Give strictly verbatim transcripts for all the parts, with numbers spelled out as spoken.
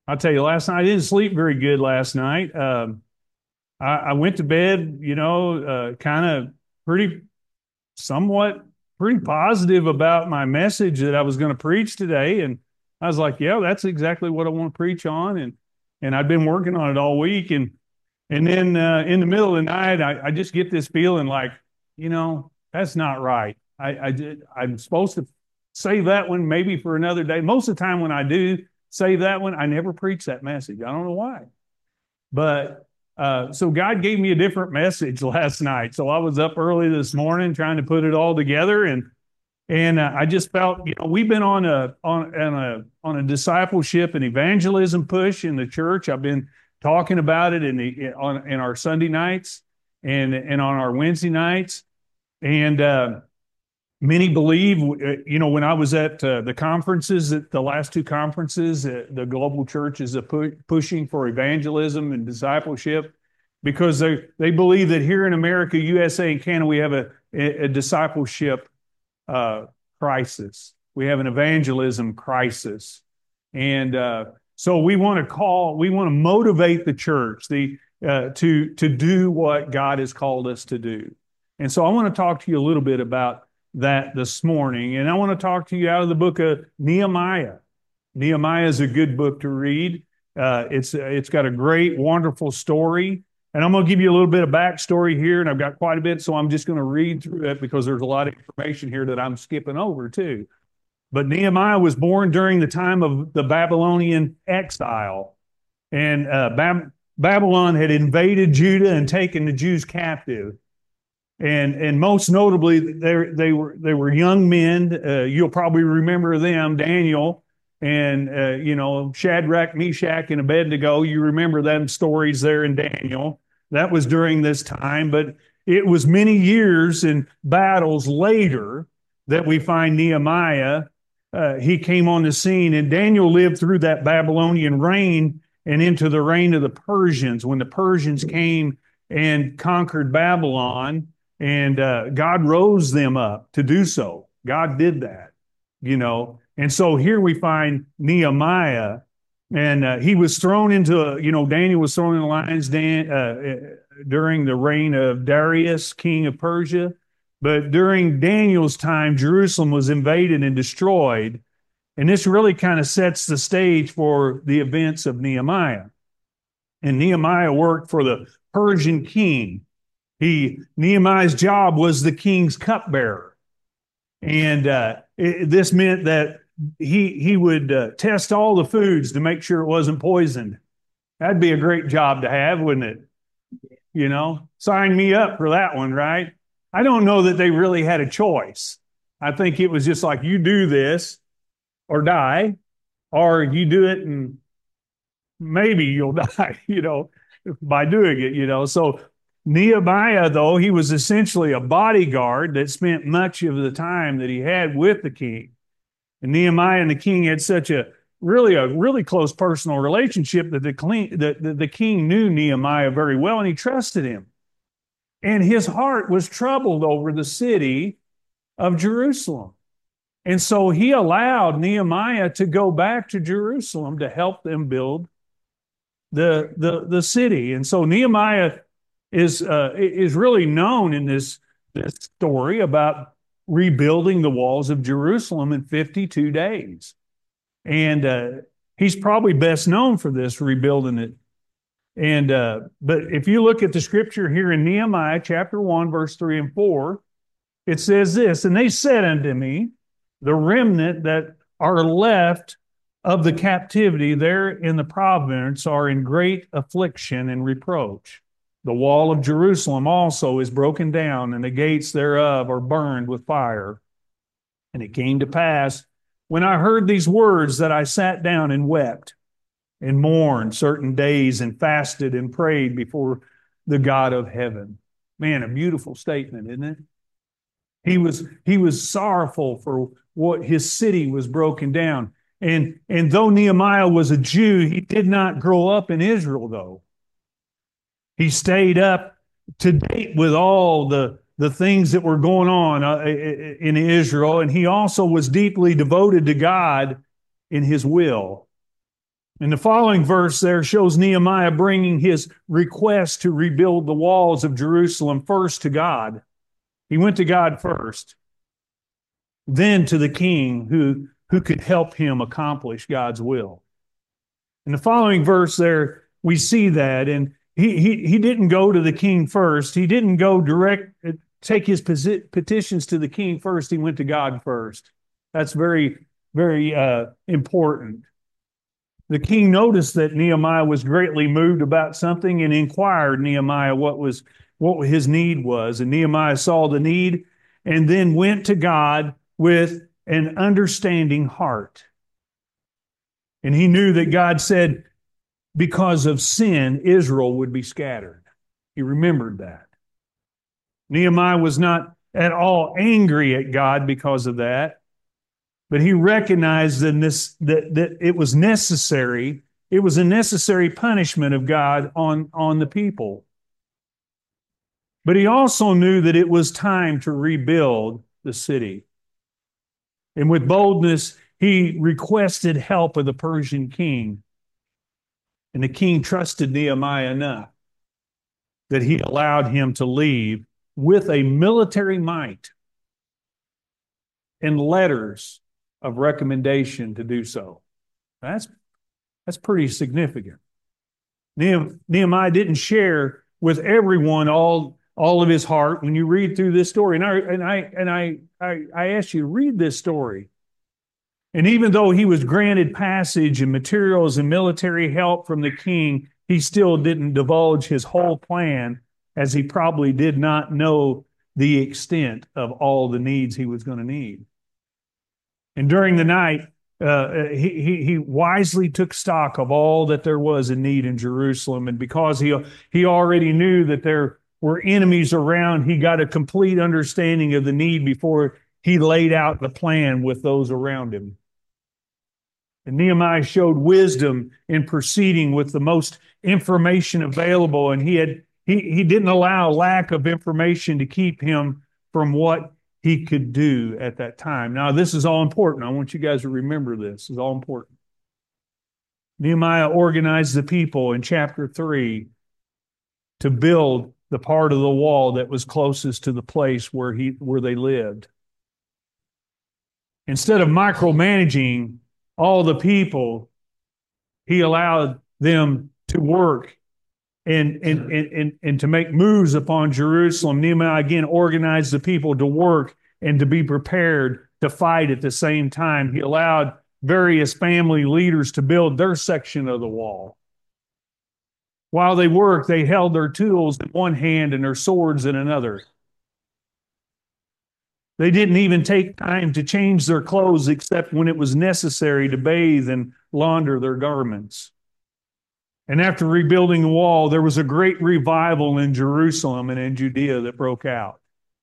I'll tell you, last night I didn't sleep very good last night. Um, I, I went to bed, you know, uh, kind of pretty, somewhat pretty positive about my message that I was going to preach today, and I was like, yeah, that's exactly what I want to preach on, and and I've been working on it all week, and and then uh, in the middle of the night, I, I just get this feeling like, you know, that's not right. I, I did, I'm supposed to save that one maybe for another day. Most of the time when I do save that one, I never preach that message. I don't know why. But uh, so God gave me a different message last night. So I was up early this morning trying to put it all together, and and uh, I just felt, you know, we've been on a on, on a on a discipleship and evangelism push in the church. I've been talking about it in the on in our Sunday nights and and on our Wednesday nights, and uh, many believe, uh, you know, when I was at uh, the conferences, at the last two conferences, uh, the global church is a pu- pushing for evangelism and discipleship because they they believe that here in America, U S A, and Canada, we have a, a discipleship uh, crisis. We have an evangelism crisis. And uh, so we want to call, we want to motivate the church the, uh, to, to do what God has called us to do. And so I want to talk to you a little bit about that this morning. And I want to talk to you out of the book of Nehemiah. Nehemiah is a good book to read. Uh, it's, it's got a great, wonderful story. And I'm going to give you a little bit of backstory here, and I've got quite a bit, so I'm just going to read through it because there's a lot of information here that I'm skipping over too. But Nehemiah was born during the time of the Babylonian exile, and uh, Bab- Babylon had invaded Judah and taken the Jews captive. And and most notably, they they were they were young men. Uh, you'll probably remember them, Daniel and uh, you know Shadrach, Meshach, and Abednego. You remember them stories there in Daniel. That was during this time, but it was many years and battles later that we find Nehemiah. Uh, he came on the scene, and Daniel lived through that Babylonian reign and into the reign of the Persians when the Persians came and conquered Babylon, and uh, God rose them up to do so. God did that, you know. And so here we find Nehemiah, and uh, he was thrown into, you know, Daniel was thrown in the lions den, uh, during the reign of Darius, king of Persia. But during Daniel's time, Jerusalem was invaded and destroyed. And this really kind of sets the stage for the events of Nehemiah. And Nehemiah worked for the Persian king. He Nehemiah's job was the king's cupbearer, and uh, it, this meant that he he would uh, test all the foods to make sure it wasn't poisoned. That'd be a great job to have, wouldn't it? You know, sign me up for that one, right? I don't know that they really had a choice. I think it was just like, you do this or die, or you do it and maybe you'll die, you know, by doing it, you know. So Nehemiah, though, he was essentially a bodyguard that spent much of the time that he had with the king. And Nehemiah and the king had such a really a really close personal relationship that the, the, the, the king knew Nehemiah very well, and he trusted him. And his heart was troubled over the city of Jerusalem. And so he allowed Nehemiah to go back to Jerusalem to help them build the, the, the city. And so Nehemiah is uh, is really known in this, this story about rebuilding the walls of Jerusalem in fifty-two days. And uh, he's probably best known for this, rebuilding it. And uh, but if you look at the scripture here in Nehemiah chapter one, verse three and four, it says this: "And they said unto me, the remnant that are left of the captivity there in the province are in great affliction and reproach. The wall of Jerusalem also is broken down, and the gates thereof are burned with fire. And it came to pass, when I heard these words, that I sat down and wept and mourned certain days and fasted and prayed before the God of heaven." Man, a beautiful statement, isn't it? He was, he was sorrowful for what his city was broken down. And, and though Nehemiah was a Jew, he did not grow up in Israel, though. He stayed up to date with all the, the things that were going on uh, in Israel, and he also was deeply devoted to God in his will. And the following verse there shows Nehemiah bringing his request to rebuild the walls of Jerusalem first to God. He went to God first, then to the king who, who could help him accomplish God's will. In the following verse there, we see that. And he, he, he didn't go to the king first. He didn't go direct, take his petitions to the king first. He went to God first. That's very, very uh, important. The king noticed that Nehemiah was greatly moved about something and inquired Nehemiah what was what his need was. And Nehemiah saw the need and then went to God with an understanding heart. And he knew that God said, because of sin, Israel would be scattered. He remembered that. Nehemiah was not at all angry at God because of that. But he recognized that, this, that, that it was necessary. It was a necessary punishment of God on, on the people. But he also knew that it was time to rebuild the city. And with boldness, he requested help of the Persian king. And the king trusted Nehemiah enough that he allowed him to leave with a military might and letters of recommendation to do so. That's, that's pretty significant. Nehemiah didn't share with everyone all, all of his heart. When you read through this story, and I and I and I, I, I asked you to read this story. And even though he was granted passage and materials and military help from the king, he still didn't divulge his whole plan, as he probably did not know the extent of all the needs he was going to need. And during the night, uh, he, he, he wisely took stock of all that there was in need in Jerusalem. And because he, he already knew that there were enemies around, he got a complete understanding of the need before he laid out the plan with those around him. And Nehemiah showed wisdom in proceeding with the most information available. And he, had, he, he didn't allow lack of information to keep him from what he could do at that time. Now, this is all important. I want you guys to remember this. It's all important. Nehemiah organized the people in chapter three to build the part of the wall that was closest to the place where he where they lived. Instead of micromanaging all the people, he allowed them to work and, and, and, and, and to make moves upon Jerusalem. Nehemiah again organized the people to work and to be prepared to fight at the same time. He allowed various family leaders to build their section of the wall. While they worked, they held their tools in one hand and their swords in another. They didn't even take time to change their clothes except when it was necessary to bathe and launder their garments. And after rebuilding the wall, there was a great revival in Jerusalem and in Judea that broke out.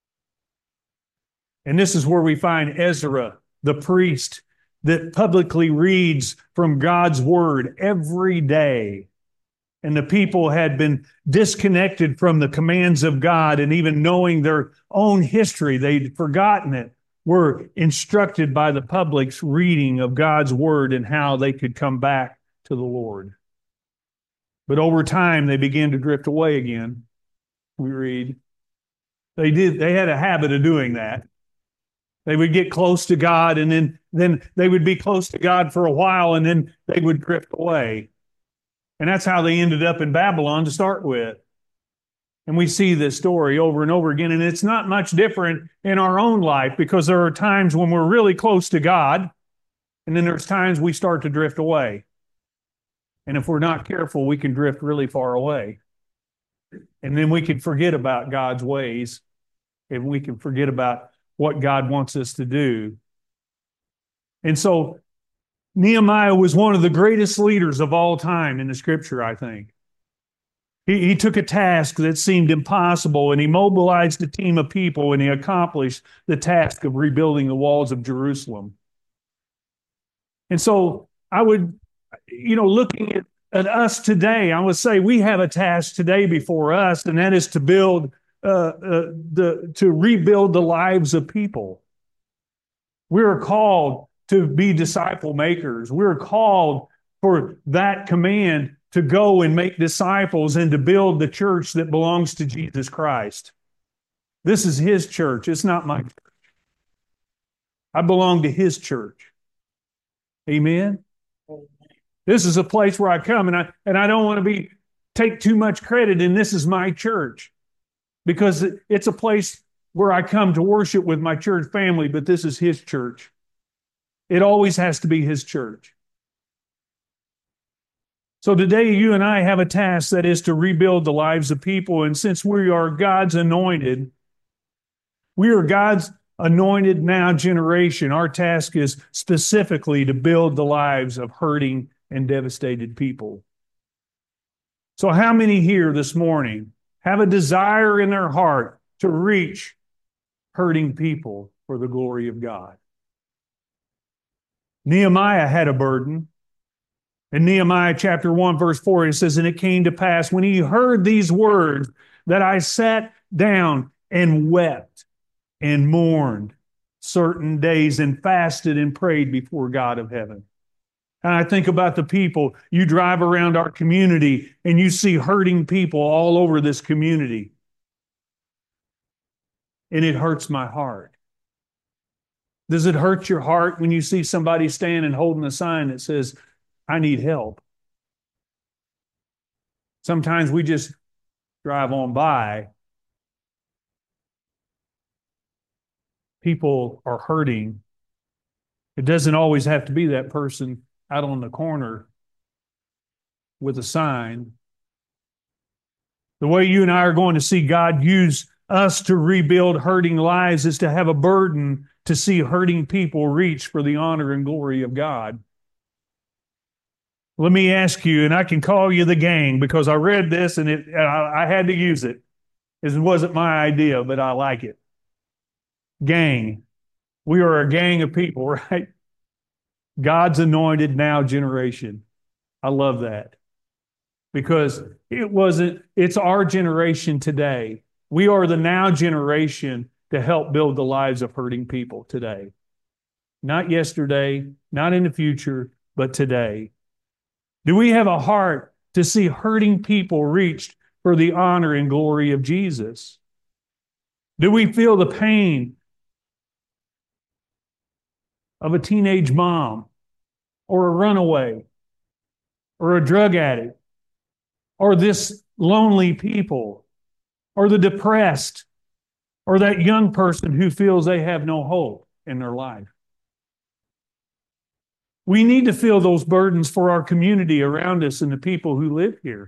And this is where we find Ezra, the priest, that publicly reads from God's word every day. And the people had been disconnected from the commands of God, and even knowing their own history, they'd forgotten it, were instructed by the public's reading of God's word and how they could come back to the Lord. But over time, they began to drift away again. We read. They did, they had a habit of doing that. They would get close to God, and then, then they would be close to God for a while, and then they would drift away. And that's how they ended up in Babylon to start with. And we see this story over and over again. And it's not much different in our own life, because there are times when we're really close to God, and then there's times we start to drift away. And if we're not careful, we can drift really far away. And then we can forget about God's ways, and we can forget about what God wants us to do. And so Nehemiah was one of the greatest leaders of all time in the scripture, I think. He, he took a task that seemed impossible, and he mobilized a team of people, and he accomplished the task of rebuilding the walls of Jerusalem. And so I would, you know, looking at, at us today, I would say we have a task today before us, and that is to build, uh, uh, the to rebuild the lives of people. We are called to be disciple makers. We're called for that command to go and make disciples and to build the church that belongs to Jesus Christ. This is His church. It's not my church. I belong to His church. Amen? This is a place where I come, and I and I don't want to be take too much credit, and this is my church. Because it's a place where I come to worship with my church family, but this is His church. It always has to be His church. So today you and I have a task that is to rebuild the lives of people. And since we are God's anointed, we are God's anointed now generation. Our task is specifically to build the lives of hurting and devastated people. So how many here this morning have a desire in their heart to reach hurting people for the glory of God? Nehemiah had a burden. In Nehemiah chapter one, verse four, it says, "And it came to pass when he heard these words that I sat down and wept and mourned certain days and fasted and prayed before God of heaven." And I think about the people. You drive around our community and you see hurting people all over this community. And it hurts my heart. Does it hurt your heart when you see somebody standing holding a sign that says, "I need help"? Sometimes we just drive on by. People are hurting. It doesn't always have to be that person out on the corner with a sign. The way you and I are going to see God use us to rebuild hurting lives is to have a burden to see hurting people reach for the honor and glory of God. Let me ask you, and I can call you the gang because I read this and it, I, I had to use it. It wasn't my idea, but I like it. Gang. We are a gang of people, right? God's anointed now generation. I love that. Because it wasn't, it's our generation today. We are the now generation to help build the lives of hurting people today. Not yesterday, not in the future, but today. Do we have a heart to see hurting people reached for the honor and glory of Jesus? Do we feel the pain of a teenage mom or a runaway or a drug addict or this lonely people or the depressed or that young person who feels they have no hope in their life? We need to feel those burdens for our community around us and the people who live here.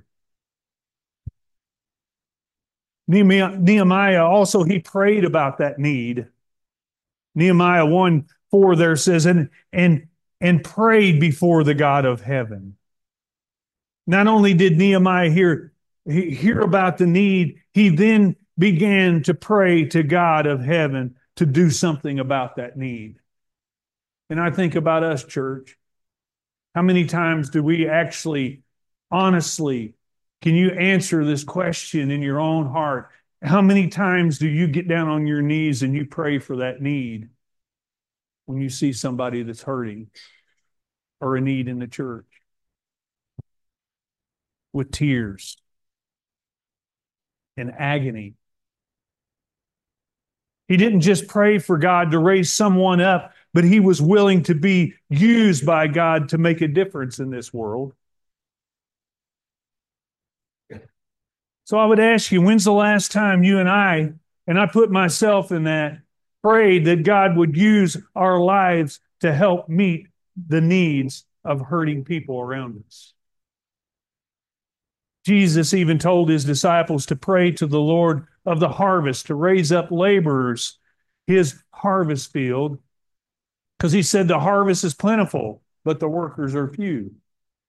Nehemiah also, he prayed about that need. Nehemiah one four there says, and, and, and prayed before the God of heaven. Not only did Nehemiah hear, hear about the need, he then began to pray to God of heaven to do something about that need. And I think about us, church. How many times do we actually, honestly, can you answer this question in your own heart? How many times do you get down on your knees and you pray for that need when you see somebody that's hurting or a need in the church? With tears and agony. He didn't just pray for God to raise someone up, but he was willing to be used by God to make a difference in this world. So I would ask you, when's the last time you and I, and I put myself in that, prayed that God would use our lives to help meet the needs of hurting people around us? Jesus even told his disciples to pray to the Lord of the harvest to raise up laborers, his harvest field, because he said the harvest is plentiful, but the workers are few.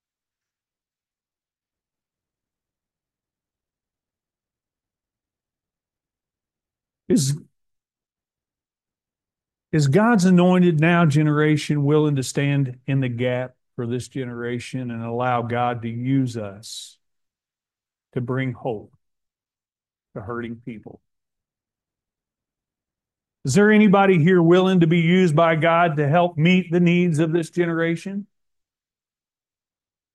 Is, is God's anointed now generation willing to stand in the gap for this generation and allow God to use us to bring hope to hurting people? Is there anybody here willing to be used by God to help meet the needs of this generation?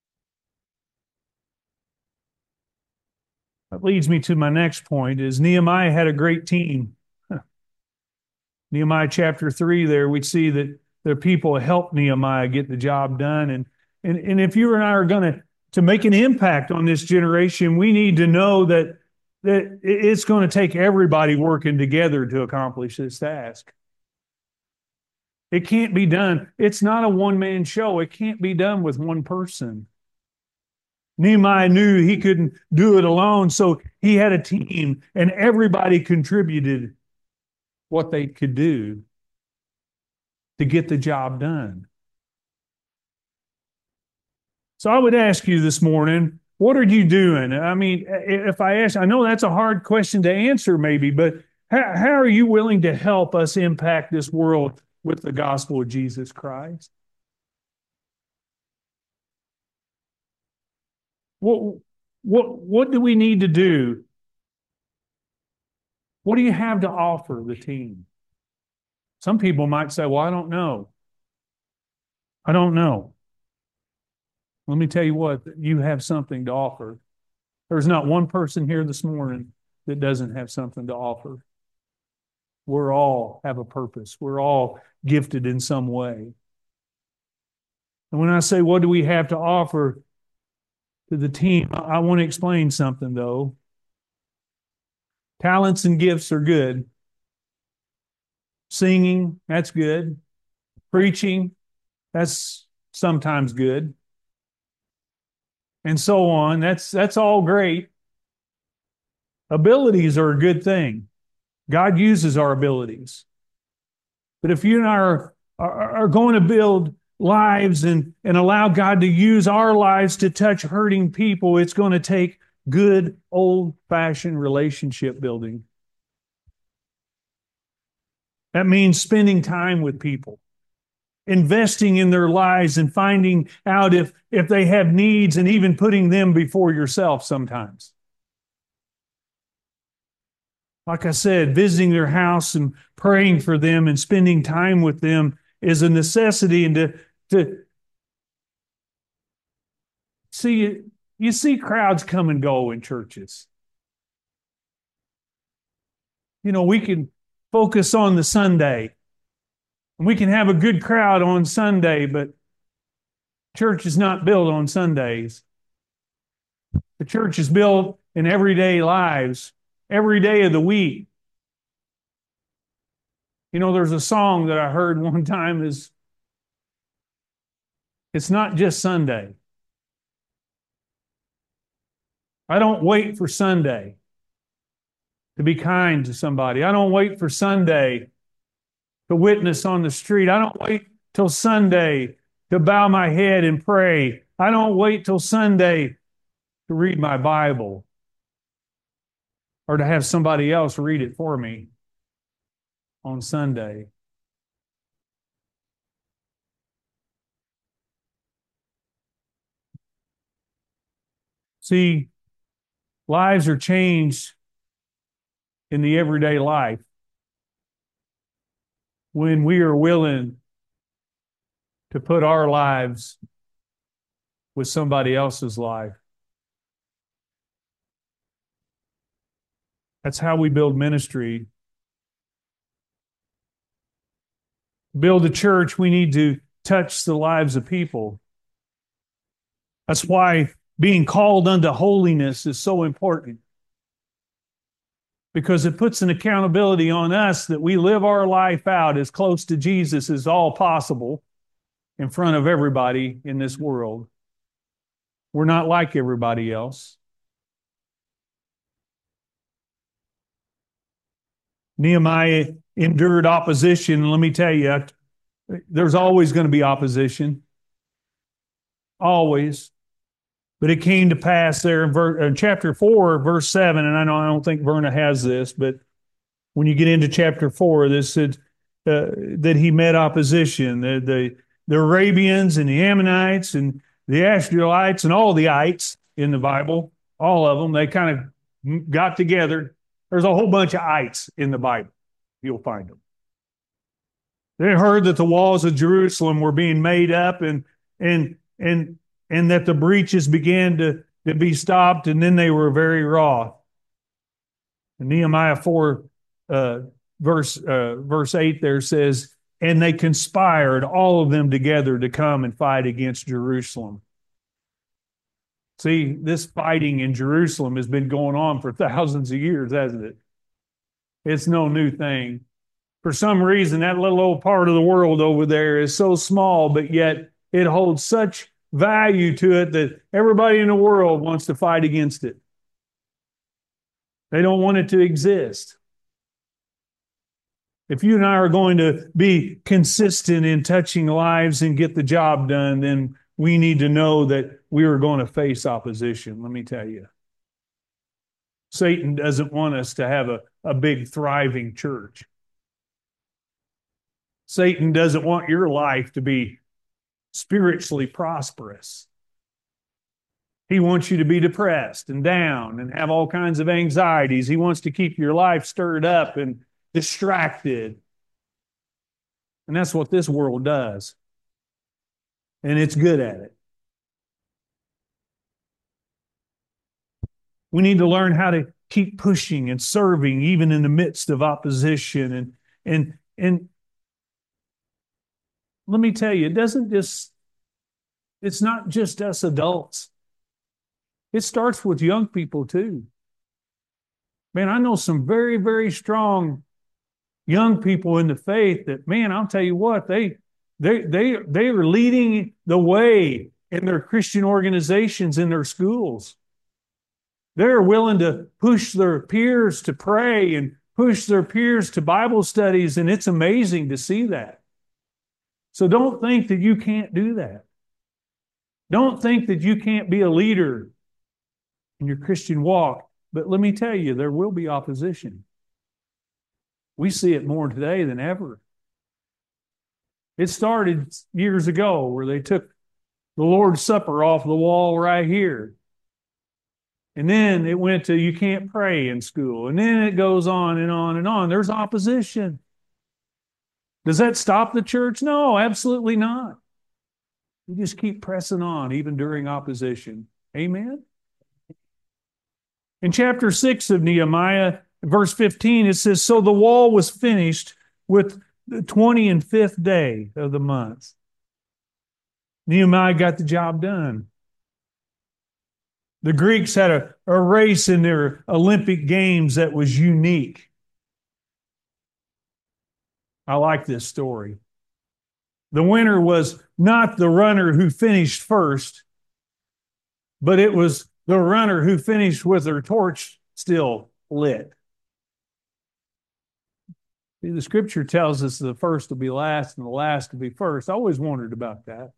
That leads me to my next point is Nehemiah had a great team. Nehemiah chapter three there, we see that the people helped Nehemiah get the job done. And, and, and if you and I are going to to make an impact on this generation, we need to know that, that it's going to take everybody working together to accomplish this task. It can't be done. It's not a one-man show. It can't be done with one person. Nehemiah knew he couldn't do it alone, so he had a team, and everybody contributed what they could do to get the job done. So I would ask you this morning, what are you doing? I mean, if I ask, I know that's a hard question to answer maybe, but how, how are you willing to help us impact this world with the gospel of Jesus Christ? What, what, what do we need to do? What do you have to offer the team? Some people might say, well, I don't know. I don't know. Let me tell you what, you have something to offer. There's not one person here this morning that doesn't have something to offer. We're all have a purpose. We're all gifted in some way. And when I say, what do we have to offer to the team, I, I want to explain something, though. Talents and gifts are good. Singing, that's good. Preaching, that's sometimes good. And so on. That's, that's all great. Abilities are a good thing. God uses our abilities. But if you and I are, are, are going to build lives and, and allow God to use our lives to touch hurting people, it's going to take good old-fashioned relationship building. That means spending time with people, investing in their lives and finding out if, if they have needs and even putting them before yourself sometimes. Like I said, visiting their house and praying for them and spending time with them is a necessity. And to, to see, you see crowds come and go in churches. You know, we can focus on the Sunday. And we can have a good crowd on Sunday, but church is not built on Sundays. The church is built in everyday lives, every day of the week. You know, there's a song that I heard one time is, it's not just Sunday. I don't wait for Sunday to be kind to somebody. I don't wait for Sunday to witness on the street. I don't wait till Sunday to bow my head and pray. I don't wait till Sunday to read my Bible or to have somebody else read it for me on Sunday. See, lives are changed in the everyday life when we are willing to put our lives with somebody else's life. That's how we build ministry. Build a church, we need to touch the lives of people. That's why being called unto holiness is so important. Because it puts an accountability on us that we live our life out as close to Jesus as all possible in front of everybody in this world. We're not like everybody else. Nehemiah endured opposition. Let me tell you, there's always going to be opposition. Always. But it came to pass there in, ver- in chapter four, verse seven, and I know I don't think Verna has this, but when you get into chapter four, this said uh, that he met opposition. The, the, the Arabians and the Ammonites and the Asherites and all the ites in the Bible, all of them, they kind of got together. There's a whole bunch of ites in the Bible. You'll find them. They heard that the walls of Jerusalem were being made up and and and and that the breaches began to, to be stopped, and then they were very wroth. Nehemiah four, uh, verse uh, verse eight there says, and they conspired, all of them together, to come and fight against Jerusalem. See, this fighting in Jerusalem has been going on for thousands of years, hasn't it? It's no new thing. For some reason, that little old part of the world over there is so small, but yet it holds such value to it that everybody in the world wants to fight against it. They don't want it to exist. If you and I are going to be consistent in touching lives and get the job done, then we need to know that we are going to face opposition. Let me tell you. Satan doesn't want us to have a, a big, thriving church. Satan doesn't want your life to be spiritually prosperous. He wants you to be depressed and down and have all kinds of anxieties. He wants to keep your life stirred up and distracted. And that's what this world does. And it's good at it. We need to learn how to keep pushing and serving even in the midst of opposition. And, and, and let me tell you, it doesn't just, it's not just us adults. It starts with young people too. Man, I know some very, very strong young people in the faith that, man, I'll tell you what, they, they, they, they are leading the way in their Christian organizations in their schools. They're willing to push their peers to pray and push their peers to Bible studies, and it's amazing to see that. So don't think that you can't do that. Don't think that you can't be a leader in your Christian walk. But let me tell you, there will be opposition. We see it more today than ever. It started years ago where they took the Lord's Supper off the wall right here. And then it went to you can't pray in school. And then it goes on and on and on. There's opposition. Does that stop the church? No, absolutely not. You just keep pressing on even during opposition. Amen? In chapter six of Nehemiah, verse fifteen, it says, so the wall was finished with the twenty-fifth day of the month. Nehemiah got the job done. The Greeks had a, a race in their Olympic Games that was unique. I like this story. The winner was not the runner who finished first, but it was the runner who finished with their torch still lit. See, the scripture tells us the first will be last and the last will be first. I always wondered about that.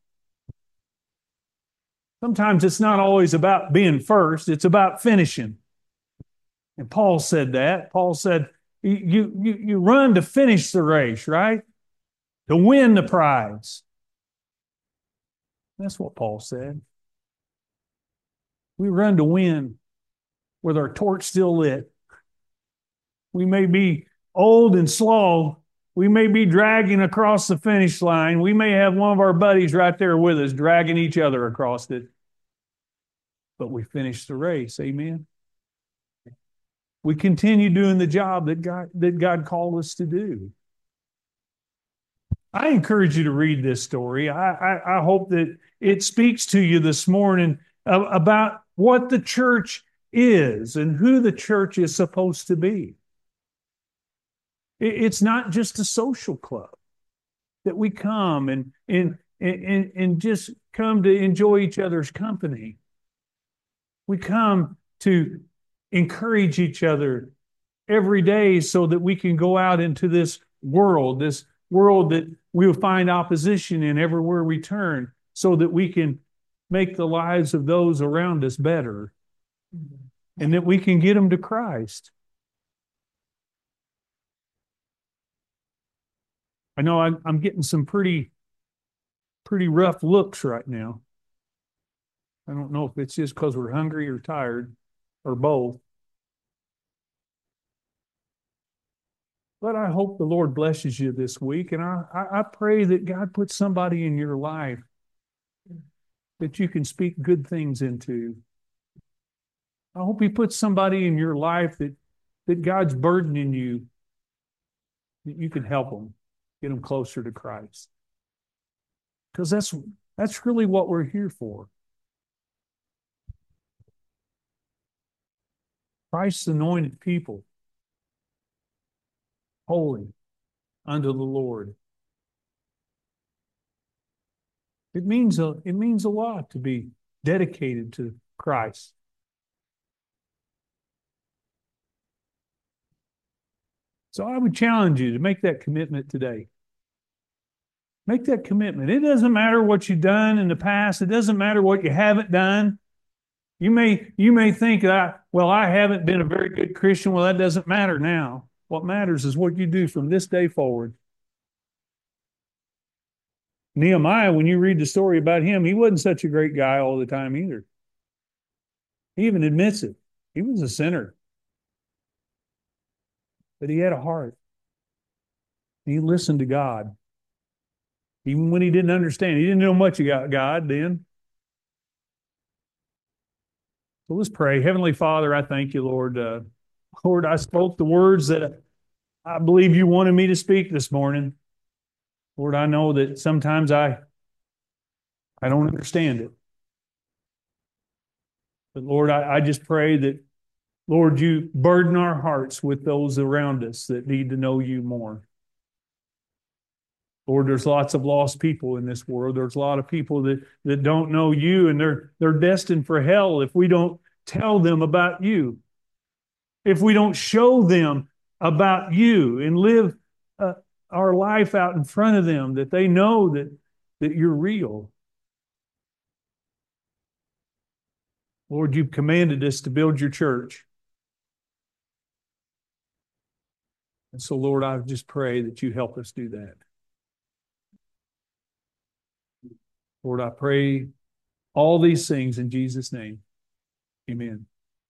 Sometimes it's not always about being first, it's about finishing. And Paul said that. Paul said, you, you, you run to finish the race, right? To win the prize. That's what Paul said. We run to win with our torch still lit. We may be old and slow. We may be dragging across the finish line. We may have one of our buddies right there with us dragging each other across it. But we finished the race. Amen. We continue doing the job that God, that God called us to do. I encourage you to read this story. I, I, I hope that it speaks to you this morning about what the church is and who the church is supposed to be. It's not just a social club that we come and, and, and, and just come to enjoy each other's company. We come to encourage each other every day so that we can go out into this world, this world that we will find opposition in everywhere we turn, so that we can make the lives of those around us better and that we can get them to Christ. I know I'm, I'm getting some pretty, pretty rough looks right now. I don't know if it's just because we're hungry or tired or both. But I hope the Lord blesses you this week. And I, I, I pray that God puts somebody in your life that you can speak good things into. I hope He puts somebody in your life that that God's burdening you, that you can help them, get them closer to Christ. Because that's that's really what we're here for. Christ's anointed people, holy unto the Lord. It means a, it means a lot to be dedicated to Christ. So I would challenge you to make that commitment today. Make that commitment. It doesn't matter what you've done in the past. It doesn't matter what you haven't done. You may, you may think that, well, I haven't been a very good Christian. Well, that doesn't matter now. What matters is what you do from this day forward. Nehemiah, when you read the story about him, he wasn't such a great guy all the time either. He even admits it. He was a sinner. But he had a heart. He listened to God. Even when he didn't understand. He didn't know much about God then. So let's pray. Heavenly Father, I thank you, Lord. Uh, Lord, I spoke the words that I believe you wanted me to speak this morning. Lord, I know that sometimes I, I don't understand it. But Lord, I, I just pray that, Lord, you burden our hearts with those around us that need to know you more. Lord, there's lots of lost people in this world. There's a lot of people that, that don't know you, and they're, they're destined for hell if we don't tell them about you. If we don't show them about you and live uh, our life out in front of them, that they know that, that you're real. Lord, you've commanded us to build your church. And so, Lord, I just pray that you help us do that. Lord, I pray all these things in Jesus' name. Amen.